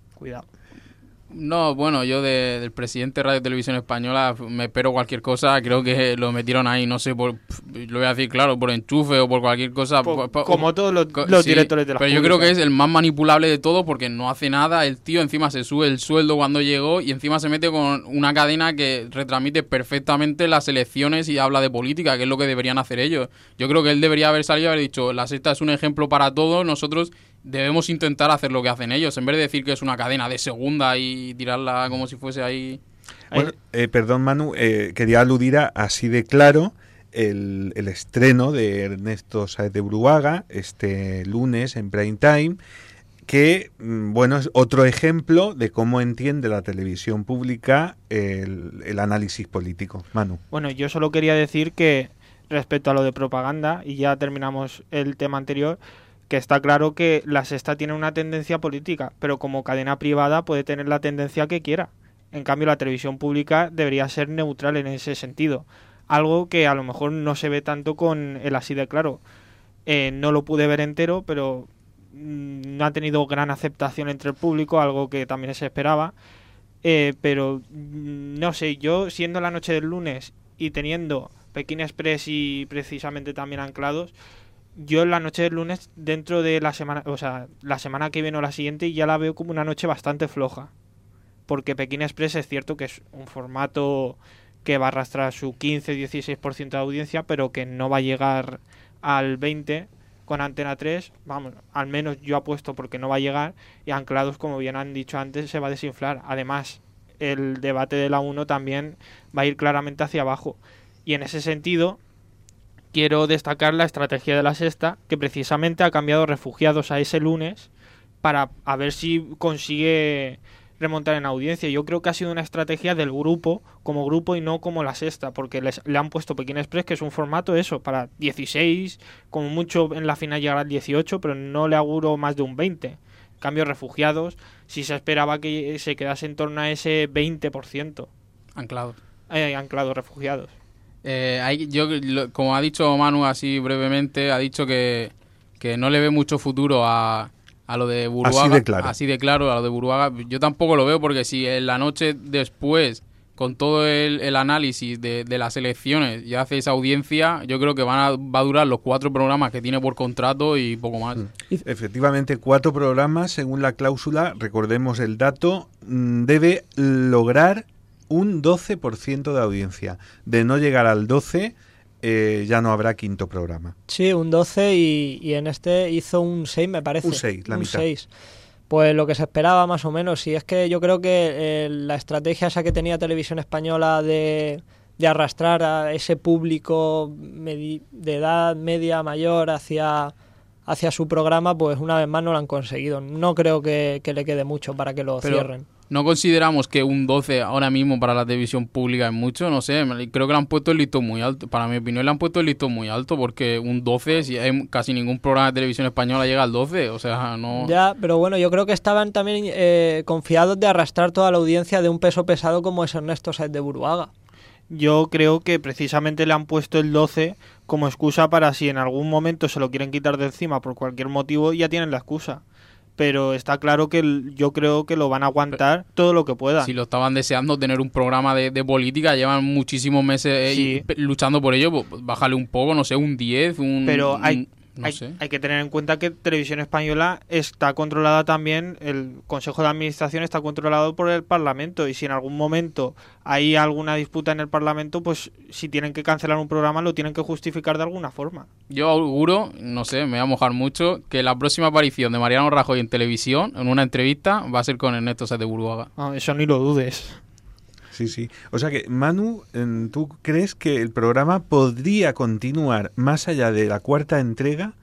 No, bueno, yo del presidente de Radio Televisión Española me espero cualquier cosa. Creo que lo metieron ahí, no sé, lo voy a decir claro, por enchufe o por cualquier cosa. Como todos los directores de la Pero yo creo que es el más manipulable de todo porque no hace nada. El tío encima se sube el sueldo cuando llegó y encima se mete con una cadena que retransmite perfectamente las elecciones y habla de política, que es lo que deberían hacer ellos. Yo creo que él debería haber salido y haber dicho, La Sexta es un ejemplo para todos, nosotros debemos intentar hacer lo que hacen ellos, en vez de decir que es una cadena de segunda y tirarla como si fuese ahí. Bueno, perdón, Manu, quería aludir a así de claro el estreno de Ernesto Sáez de Buruaga este lunes en Prime Time, que, bueno, es otro ejemplo de cómo entiende la televisión pública el análisis político. Manu. Bueno, yo solo quería decir que respecto a lo de propaganda, y ya terminamos el tema anterior, que está claro que La Sexta tiene una tendencia política, pero como cadena privada puede tener la tendencia que quiera. En cambio, la televisión pública debería ser neutral en ese sentido. Algo que a lo mejor no se ve tanto con el Así de Claro. No lo pude ver entero, pero no ha tenido gran aceptación entre el público, algo que también se esperaba. Pero no sé, yo siendo la noche del lunes y teniendo Pekín Express y precisamente también Anclados, yo la noche del lunes dentro de la semana, o sea, la semana que viene o la siguiente ya la veo como una noche bastante floja. Porque Pekín Express es cierto que es un formato que va a arrastrar su 15-16% de audiencia, pero que no va a llegar al 20% con Antena 3. Vamos, al menos yo apuesto porque no va a llegar. Y Anclados, como bien han dicho antes, se va a desinflar. Además, el debate de la 1 también va a ir claramente hacia abajo. Y en ese sentido, quiero destacar la estrategia de La Sexta, que precisamente ha cambiado Refugiados a ese lunes para a ver si consigue remontar en audiencia. Yo creo que ha sido una estrategia del grupo, como grupo y no como La Sexta, porque le han puesto Pekín Express, que es un formato eso, para 16, como mucho en la final llegará al 18, pero no le auguro más de un 20. En cambio, Refugiados, si se esperaba que se quedase en torno a ese 20%. Anclados. Anclados, Refugiados. Como ha dicho Manu así brevemente, ha dicho que no le ve mucho futuro a lo de Buruaga. Así de claro, a lo de Buruaga. Yo tampoco lo veo porque si en la noche después, con todo el análisis de las elecciones, ya hace esa audiencia, yo creo que va a durar los 4 programas que tiene por contrato y poco más. Efectivamente, 4 programas, según la cláusula, recordemos el dato, debe lograr un 12% de audiencia. De no llegar al 12%, ya no habrá quinto programa. Sí, un 12 y en este hizo un 6, me parece. Un 6, la mitad. 6. Pues lo que se esperaba más o menos. Y es que yo creo que la estrategia esa que tenía Televisión Española de arrastrar a ese público de edad media, mayor, hacia su programa, pues una vez más no lo han conseguido. No creo que le quede mucho para que lo cierren. ¿No consideramos que un 12 ahora mismo para la televisión pública es mucho? No sé, creo que le han puesto el listón muy alto. Para mi opinión le han puesto el listón muy alto porque un 12, si hay casi ningún programa de televisión española llega al 12, o sea, no... Ya, pero bueno, yo creo que estaban también confiados de arrastrar toda la audiencia de un peso pesado como es Ernesto Sáez de Buruaga. Yo creo que precisamente le han puesto el 12 como excusa para si en algún momento se lo quieren quitar de encima por cualquier motivo, ya tienen la excusa. Pero está claro que yo creo que lo van a aguantar todo lo que puedan. Si lo estaban deseando tener un programa de política, llevan muchísimos meses luchando por ello, pues bájale un poco, no sé, un 10, Pero hay que tener en cuenta que Televisión Española está controlada también, el Consejo de Administración está controlado por el Parlamento, y si en algún momento hay alguna disputa en el Parlamento, pues si tienen que cancelar un programa lo tienen que justificar de alguna forma. Yo auguro, no sé, me voy a mojar mucho, que la próxima aparición de Mariano Rajoy en televisión, en una entrevista, va a ser con Ernesto Sáez de Buruaga. Eso ni lo dudes. Sí. O sea que, Manu, ¿tú crees que el programa podría continuar más allá de la 4ª entrega,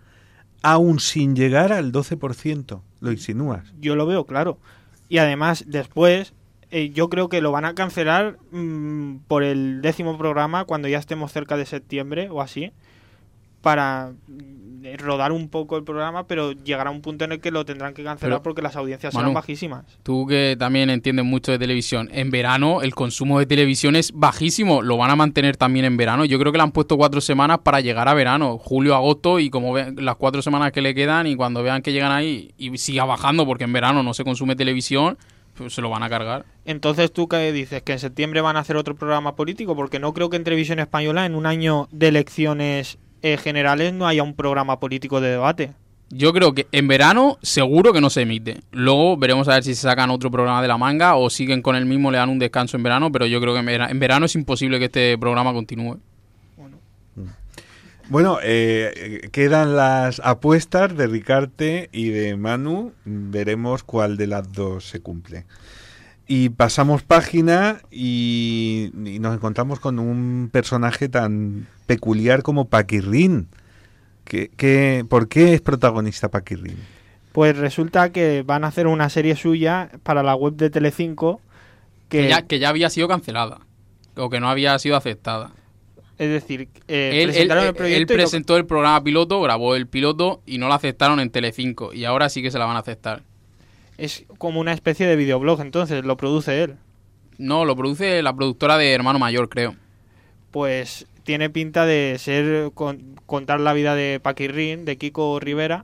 aún sin llegar al 12%? ¿Lo insinúas? Yo lo veo claro. Y además, después, yo creo que lo van a cancelar por el 10º programa, cuando ya estemos cerca de septiembre o así, para rodar un poco el programa, pero llegará un punto en el que lo tendrán que cancelar porque las audiencias serán bajísimas. Tú que también entiendes mucho de televisión, en verano el consumo de televisión es bajísimo, lo van a mantener también en verano. Yo creo que le han puesto 4 semanas para llegar a verano, julio, agosto, y como ven las 4 semanas que le quedan, y cuando vean que llegan ahí y siga bajando porque en verano no se consume televisión, pues se lo van a cargar. Entonces, ¿tú qué dices? ¿Que en septiembre van a hacer otro programa político? Porque no creo que en Televisión Española, en un año de elecciones generales, no haya un programa político de debate. Yo creo que en verano seguro que no se emite. Luego veremos a ver si se sacan otro programa de la manga o siguen con el mismo, le dan un descanso en verano, pero yo creo que en verano es imposible que este programa continúe. Bueno, quedan las apuestas de Ricarte y de Manu. Veremos cuál de las dos se cumple. Y pasamos página y nos encontramos con un personaje tan peculiar como Paquirrín. ¿Por qué es protagonista Paquirrín? Pues resulta que van a hacer una serie suya para la web de Telecinco que ya había sido cancelada o que no había sido aceptada. Es decir, presentaron el proyecto. Él presentó el programa piloto, grabó el piloto y no lo aceptaron en Telecinco. Y ahora sí que se la van a aceptar. Es como una especie de videoblog, entonces, ¿lo produce él? No, lo produce la productora de Hermano Mayor, creo. Pues tiene pinta de ser contar la vida de Paquirrín, de Kiko Rivera.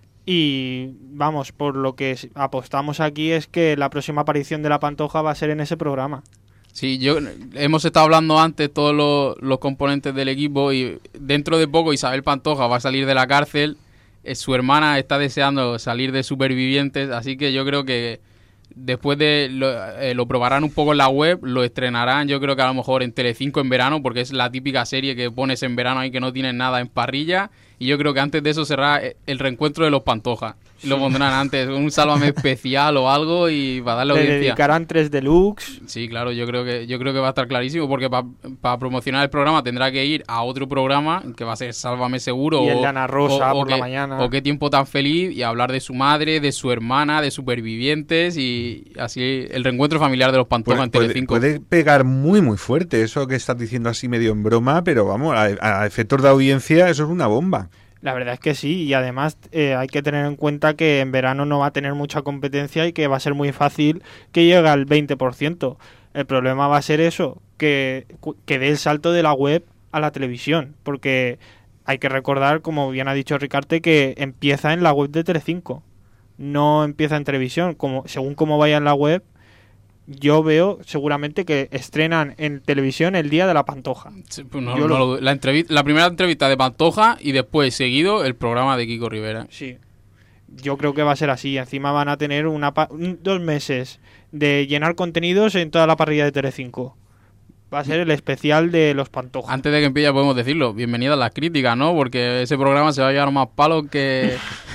Y vamos, por lo que apostamos aquí es que la próxima aparición de la Pantoja va a ser en ese programa. Sí, hemos estado hablando antes todos los componentes del equipo y dentro de poco Isabel Pantoja va a salir de la cárcel. Su hermana está deseando salir de Supervivientes, así que yo creo que después lo probarán un poco en la web, lo estrenarán yo creo que a lo mejor en Telecinco en verano, porque es la típica serie que pones en verano ahí que no tienes nada en parrilla, y yo creo que antes de eso será el reencuentro de los Pantoja. Lo pondrán antes, un Sálvame especial o algo y para darle audiencia. Le dedicarán 3 deluxe. Sí, claro, yo creo que va a estar clarísimo porque para promocionar el programa tendrá que ir a otro programa que va a ser Sálvame Seguro y el de Ana Rosa por la mañana. O Qué tiempo tan feliz y hablar de su madre, de su hermana, de Supervivientes y así el reencuentro familiar de los Pantoja en Telecinco. Puede pegar muy muy fuerte eso que estás diciendo así medio en broma, pero vamos, a efectos de audiencia eso es una bomba. La verdad es que sí, y además hay que tener en cuenta que en verano no va a tener mucha competencia y que va a ser muy fácil que llegue al 20%. El problema va a ser eso, que dé el salto de la web a la televisión, porque hay que recordar, como bien ha dicho Ricarte, que empieza en la web de Telecinco, no empieza en televisión. Según cómo vaya en la web, yo veo seguramente que estrenan en televisión el día de la Pantoja. Sí, pues la primera entrevista de Pantoja y después seguido el programa de Kiko Rivera. Sí, yo creo que va a ser así. Encima van a tener 2 meses de llenar contenidos en toda la parrilla de Telecinco. Va a ser el especial de los Pantoja. Antes de que empiece podemos decirlo, bienvenidas las críticas, ¿no? Porque ese programa se va a llevar más palos que...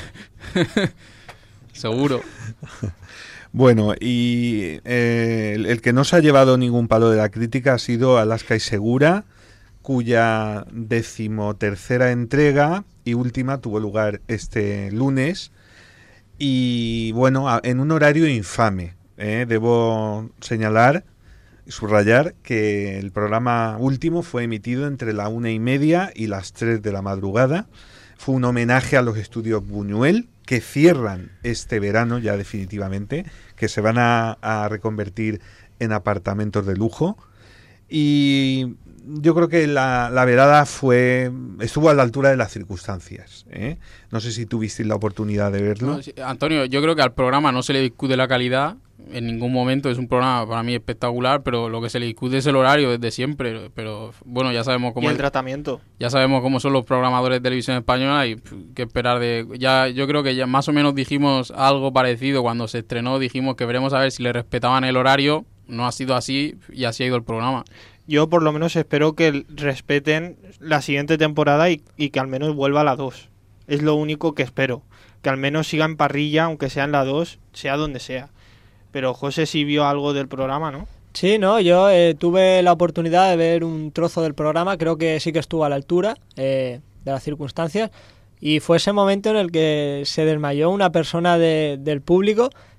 Seguro. Bueno, y el que no se ha llevado ningún palo de la crítica ha sido Alaska y Segura, cuya 13ª entrega y última tuvo lugar este lunes. Y bueno, en un horario infame. Debo señalar y subrayar que el programa último fue emitido entre la 1:30 y las 3 de la madrugada. Fue un homenaje a los estudios Buñuel, que cierran este verano ya definitivamente, que se van a reconvertir en apartamentos de lujo. Y yo creo que la velada estuvo a la altura de las circunstancias. No sé si tuvisteis la oportunidad de verlo. No, sí, Antonio, yo creo que al programa no se le discute la calidad en ningún momento. Es un programa para mí espectacular, pero lo que se le discute es el horario desde siempre. Pero bueno, ya sabemos cómo... Y el tratamiento. Ya sabemos cómo son los programadores de televisión española y qué esperar de... Yo creo que ya más o menos dijimos algo parecido cuando se estrenó. Dijimos que veremos a ver si le respetaban el horario. No ha sido así y así ha ido el programa. Yo por lo menos espero que respeten la siguiente temporada y que al menos vuelva a la 2. Es lo único que espero. Que al menos siga en parrilla, aunque sea en la 2, sea donde sea. Pero José sí vio algo del programa, ¿no? Sí, no, yo tuve la oportunidad de ver un trozo del programa, creo que sí que estuvo a la altura de las circunstancias, y fue ese momento en el que se desmayó una persona del público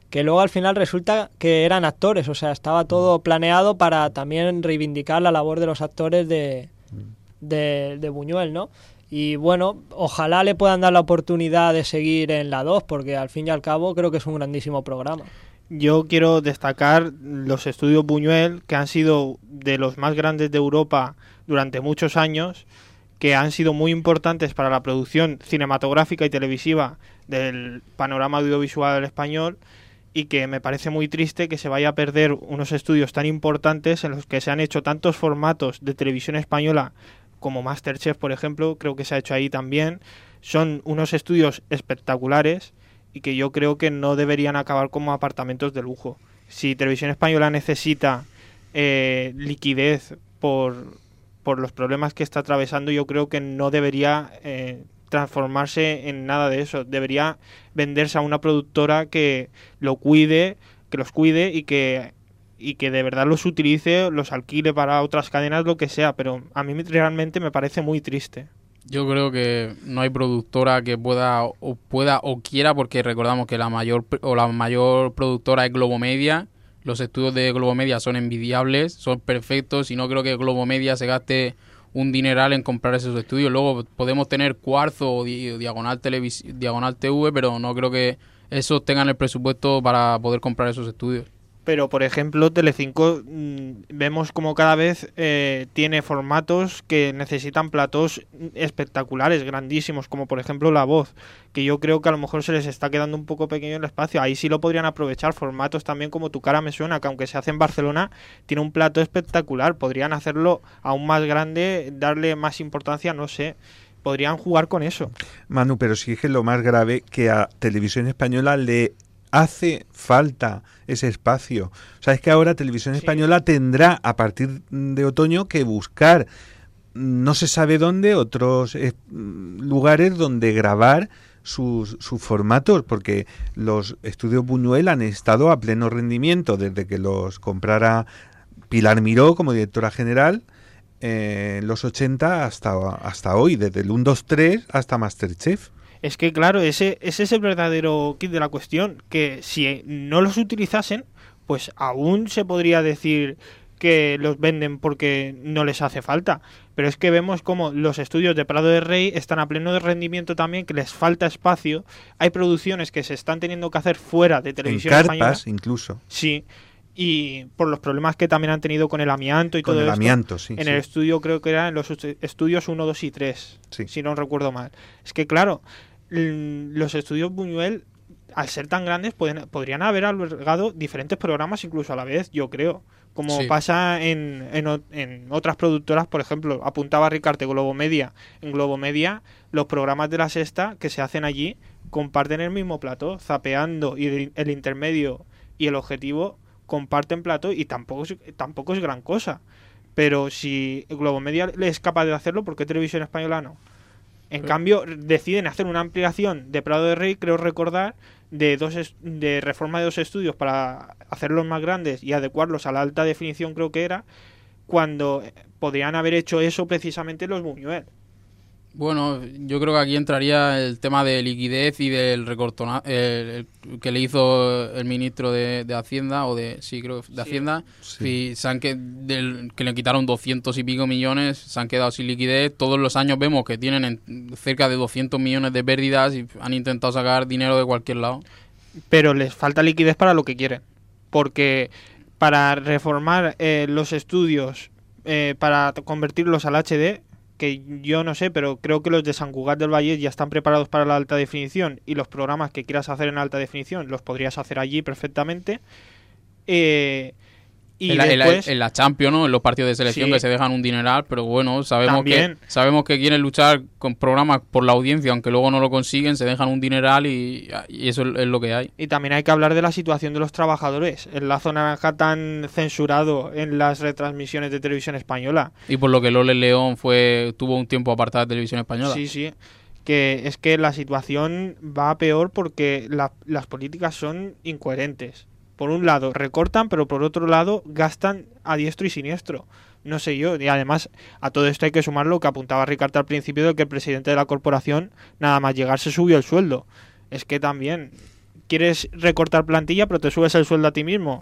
que luego al final resulta que eran actores, o sea, estaba todo planeado para también reivindicar la labor de los actores de Buñuel, ¿no? Y bueno, ojalá le puedan dar la oportunidad de seguir en la 2, porque al fin y al cabo creo que es un grandísimo programa. Yo quiero destacar los estudios Buñuel, que han sido de los más grandes de Europa durante muchos años, que han sido muy importantes para la producción cinematográfica y televisiva del panorama audiovisual español, y que me parece muy triste que se vaya a perder unos estudios tan importantes en los que se han hecho tantos formatos de televisión española como MasterChef, por ejemplo, creo que se ha hecho ahí también. Son unos estudios espectaculares y que yo creo que no deberían acabar como apartamentos de lujo. Si Televisión Española necesita liquidez por los problemas que está atravesando, yo creo que no debería transformarse en nada de eso. Debería venderse a una productora que los cuide y que de verdad los utilice, los alquile para otras cadenas, lo que sea, pero a mí realmente me parece muy triste. Yo creo que no hay productora que pueda o quiera, porque recordamos que la mayor productora es Globomedia. Los estudios de Globomedia son envidiables, son perfectos, y no creo que Globomedia se gaste un dineral en comprar esos estudios. Luego podemos tener Cuarzo o Diagonal TV, pero no creo que esos tengan el presupuesto para poder comprar esos estudios. Pero, por ejemplo, Telecinco vemos como cada vez tiene formatos que necesitan platós espectaculares, grandísimos, como por ejemplo La Voz, que yo creo que a lo mejor se les está quedando un poco pequeño el espacio. Ahí sí lo podrían aprovechar. Formatos también como Tu cara me suena, que aunque se hace en Barcelona, tiene un plató espectacular. Podrían hacerlo aún más grande, darle más importancia, no sé. Podrían jugar con eso. Manu, pero sí que lo más grave, que a Televisión Española le hace falta ese espacio. O sea, es que ahora Televisión Española tendrá a partir de otoño que buscar, no se sabe dónde, otros lugares donde grabar sus formatos, porque los estudios Buñuel han estado a pleno rendimiento desde que los comprara Pilar Miró como directora general en los 80 hasta hoy, desde el 1, 2, 3 hasta MasterChef. Es que claro, ese es el verdadero kit de la cuestión, que si no los utilizasen, pues aún se podría decir que los venden porque no les hace falta. Pero es que vemos como los estudios de Prado de Rey están a pleno de rendimiento también, que les falta espacio. Hay producciones que se están teniendo que hacer fuera de Televisión Española. En carpas, incluso. Sí, y por los problemas que también han tenido con el amianto y con todo el esto. Amianto, sí, en sí. el estudio, creo que era en los estudios 1, 2 y 3, sí, si no recuerdo mal. Es que claro, los estudios Buñuel, al ser tan grandes, podrían haber albergado diferentes programas incluso a la vez, yo creo. Como sí. pasa en otras productoras, por ejemplo, apuntaba Ricarte, Globomedia. En Globomedia, los programas de La Sexta que se hacen allí comparten el mismo plató, Zapeando y el Intermedio y El Objetivo comparten plató, y tampoco es gran cosa. Pero si Globomedia es capaz de hacerlo, ¿por qué Televisión Española no? En cambio, deciden hacer una ampliación de Prado de Rey, creo recordar, de reforma de 2 estudios para hacerlos más grandes y adecuarlos a la alta definición, creo que era, cuando podrían haber hecho eso precisamente los Buñuel. Bueno, yo creo que aquí entraría el tema de liquidez y del recortona el que le hizo el ministro de Hacienda, o de Hacienda, sí. Y que le quitaron 200 y pico millones, se han quedado sin liquidez. Todos los años vemos que tienen cerca de 200 millones de pérdidas y han intentado sacar dinero de cualquier lado. Pero les falta liquidez para lo que quieren, porque para reformar los estudios, para convertirlos al HD, que yo no sé, pero creo que los de Sant Cugat del Vallès ya están preparados para la alta definición, y los programas que quieras hacer en alta definición los podrías hacer allí perfectamente. Y después, en la Champions, ¿no? En los partidos de selección, sí, que se dejan un dineral, pero bueno, sabemos que quieren luchar con programas por la audiencia, aunque luego no lo consiguen, se dejan un dineral y eso es lo que hay. Y también hay que hablar de la situación de los trabajadores. El lazo naranja tan censurado en las retransmisiones de Televisión Española. Y por lo que Loles León tuvo un tiempo apartado de Televisión Española. Sí, sí. Que es que la situación va a peor porque las políticas son incoherentes. Por un lado recortan, pero por otro lado gastan a diestro y siniestro. No sé yo. Y además, a todo esto hay que sumar lo que apuntaba Ricardo al principio, de que el presidente de la corporación, nada más llegar, se subió el sueldo. Es que también quieres recortar plantilla, pero te subes el sueldo a ti mismo.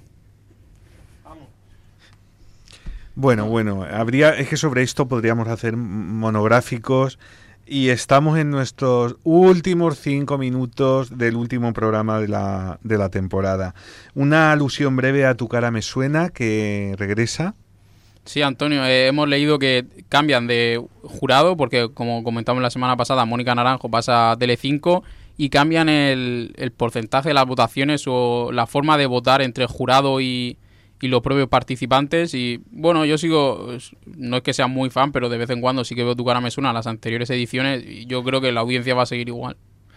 Bueno, es que sobre esto podríamos hacer monográficos y estamos en nuestros últimos 5 minutos del último programa de la temporada. Una alusión breve a Tu cara me suena, que regresa. Sí, Antonio, hemos leído que cambian de jurado porque, como comentamos la semana pasada, Mónica Naranjo pasa a Telecinco y cambian el porcentaje de las votaciones o la forma de votar entre el jurado y los propios participantes. Y bueno, yo sigo, no es que sea muy fan, pero de vez en cuando sí que veo Tu cara me suena a las anteriores ediciones y yo creo que la audiencia va a seguir igual.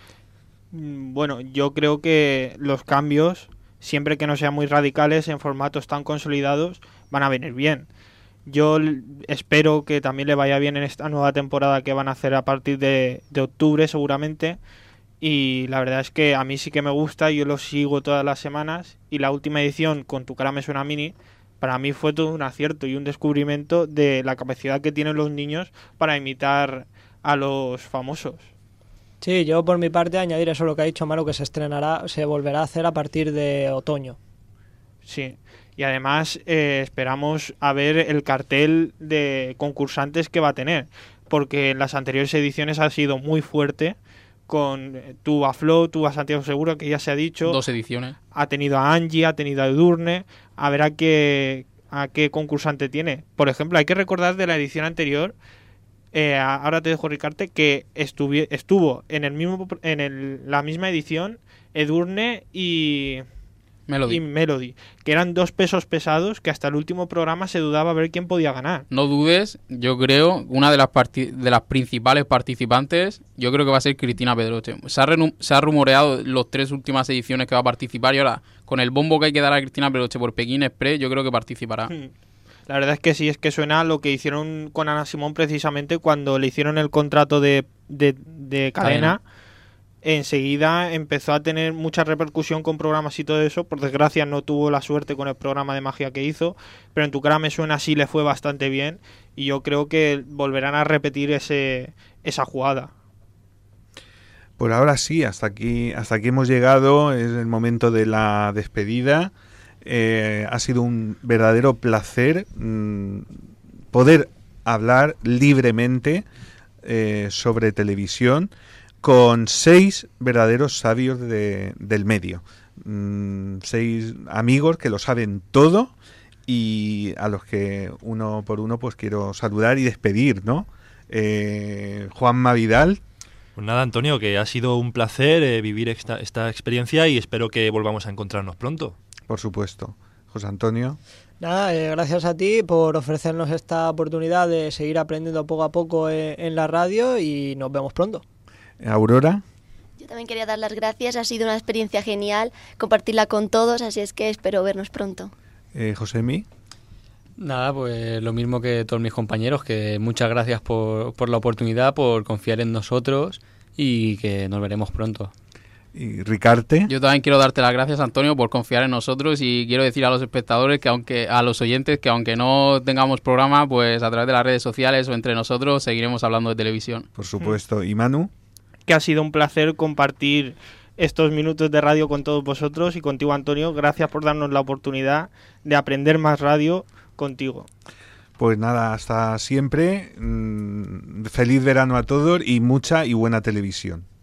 Bueno, yo creo que los cambios, siempre que no sean muy radicales en formatos tan consolidados, van a venir bien. Yo espero que también le vaya bien en esta nueva temporada que van a hacer a partir de octubre seguramente. Y la verdad es que a mí sí que me gusta, yo lo sigo todas las semanas y la última edición con Tu cara me suena mini para mí fue todo un acierto y un descubrimiento de la capacidad que tienen los niños para imitar a los famosos. Sí, yo por mi parte añadir eso lo que ha dicho Manu, que se volverá a hacer a partir de otoño. Sí, y además esperamos a ver el cartel de concursantes que va a tener, porque en las anteriores ediciones ha sido muy fuerte. Tuvo a Flo, tuvo a Santiago Seguro, que ya se ha dicho. 2 ediciones. Ha tenido a Angie, ha tenido a Edurne. A ver a qué concursante tiene. Por ejemplo, hay que recordar de la edición anterior, ahora te dejo, Ricarte, que estuvo en la misma edición Edurne y Melody, que eran 2 pesos pesados que hasta el último programa se dudaba a ver quién podía ganar. No dudes, yo creo, una de las principales participantes, yo creo que va a ser Cristina Pedroche. Se ha rumoreado las 3 últimas ediciones que va a participar y ahora, con el bombo que hay que dar a Cristina Pedroche por Pekín Express, yo creo que participará. La verdad es que sí, es que suena lo que hicieron con Ana Simón precisamente cuando le hicieron el contrato de cadena. Enseguida empezó a tener mucha repercusión con programas y todo eso. Por desgracia no tuvo la suerte con el programa de magia que hizo, pero en Tu cara me suena sí le fue bastante bien y yo creo que volverán a repetir esa jugada. Pues ahora sí, hasta aquí hemos llegado, es el momento de la despedida. Ha sido un verdadero placer poder hablar libremente sobre televisión con 6 verdaderos sabios del medio. 6 amigos que lo saben todo y a los que uno por uno pues quiero saludar y despedir, ¿no? Juanma Vidal. Pues nada, Antonio, que ha sido un placer vivir esta experiencia y espero que volvamos a encontrarnos pronto. Por supuesto. José Antonio. Nada, gracias a ti por ofrecernos esta oportunidad de seguir aprendiendo poco a poco en la radio y nos vemos pronto. Aurora. Yo también quería dar las gracias, ha sido una experiencia genial compartirla con todos, así es que espero vernos pronto. Josemi. Nada, pues lo mismo que todos mis compañeros, que muchas gracias por la oportunidad, por confiar en nosotros y que nos veremos pronto. Y Ricarte. Yo también quiero darte las gracias, Antonio, por confiar en nosotros y quiero decir a los espectadores a los oyentes que aunque no tengamos programa, pues a través de las redes sociales o entre nosotros seguiremos hablando de televisión. Por supuesto. ¿Y Manu? Que ha sido un placer compartir estos minutos de radio con todos vosotros y contigo, Antonio. Gracias por darnos la oportunidad de aprender más radio contigo. Pues nada, hasta siempre. Feliz verano a todos y mucha y buena televisión.